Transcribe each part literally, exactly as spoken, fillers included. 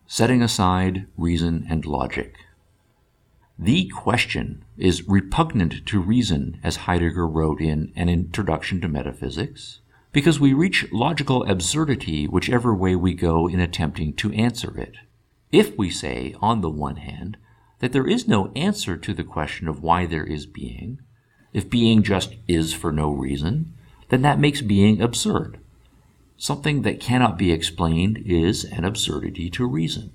Setting aside reason and logic. The question is repugnant to reason, as Heidegger wrote in An Introduction to Metaphysics, because we reach logical absurdity whichever way we go in attempting to answer it. If we say, on the one hand, that there is no answer to the question of why there is being, if being just is for no reason, then that makes being absurd. Something that cannot be explained is an absurdity to reason.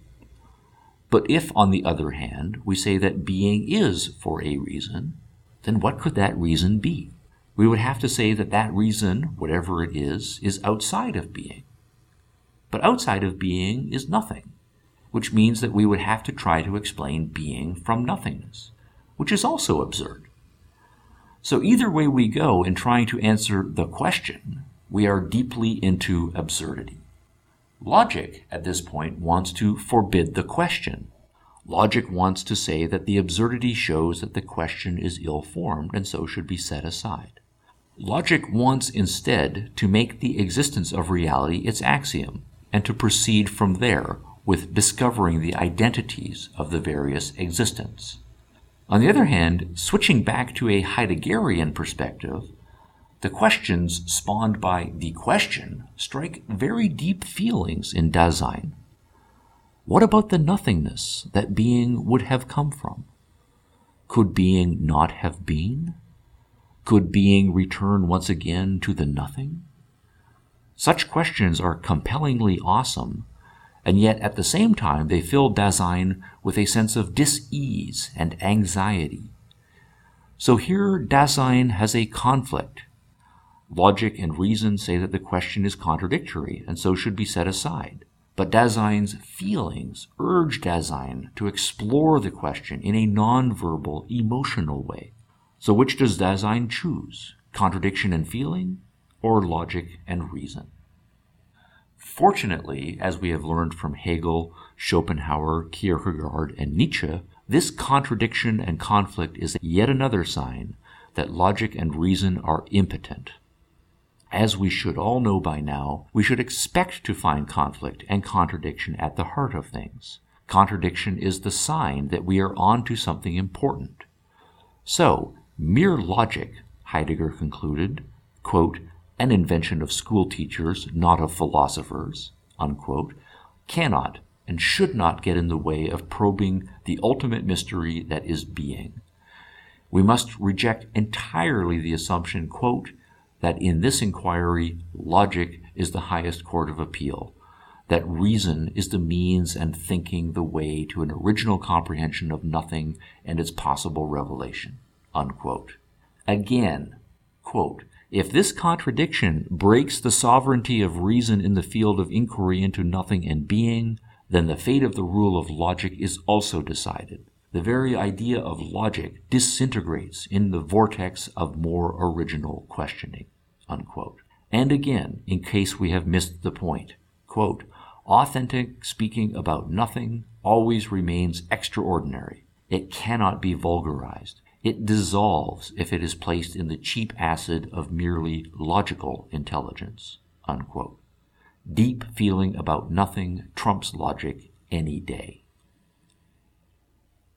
But if, on the other hand, we say that being is for a reason, then what could that reason be? We would have to say that that reason, whatever it is, is outside of being. But outside of being is nothing, which means that we would have to try to explain being from nothingness, which is also absurd. So either way we go in trying to answer the question, we are deeply into absurdity. Logic, at this point, wants to forbid the question. Logic wants to say that the absurdity shows that the question is ill-formed and so should be set aside. Logic wants instead to make the existence of reality its axiom, and to proceed from there with discovering the identities of the various existents. On the other hand, switching back to a Heideggerian perspective, the questions spawned by the question strike very deep feelings in Dasein. What about the nothingness that being would have come from? Could being not have been? Could being return once again to the nothing? Such questions are compellingly awesome, and yet at the same time they fill Dasein with a sense of dis-ease and anxiety. So here Dasein has a conflict. Logic and reason say that the question is contradictory and so should be set aside. But Dasein's feelings urge Dasein to explore the question in a non-verbal, emotional way. So which does Dasein choose? Contradiction and feeling, or logic and reason? Fortunately, as we have learned from Hegel, Schopenhauer, Kierkegaard, and Nietzsche, this contradiction and conflict is yet another sign that logic and reason are impotent. As we should all know by now, we should expect to find conflict and contradiction at the heart of things. Contradiction is the sign that we are on to something important. So, mere logic, Heidegger concluded, quote, an invention of school teachers, not of philosophers, unquote, cannot and should not get in the way of probing the ultimate mystery that is being. We must reject entirely the assumption, quote, that in this inquiry, logic is the highest court of appeal, that reason is the means and thinking the way to an original comprehension of nothing and its possible revelation, unquote. Again, quote, if this contradiction breaks the sovereignty of reason in the field of inquiry into nothing and being, then the fate of the rule of logic is also decided. The very idea of logic disintegrates in the vortex of more original questioning, unquote. And again, in case we have missed the point, quote, authentic speaking about nothing always remains extraordinary. It cannot be vulgarized. It dissolves if it is placed in the cheap acid of merely logical intelligence, unquote. Deep feeling about nothing trumps logic any day.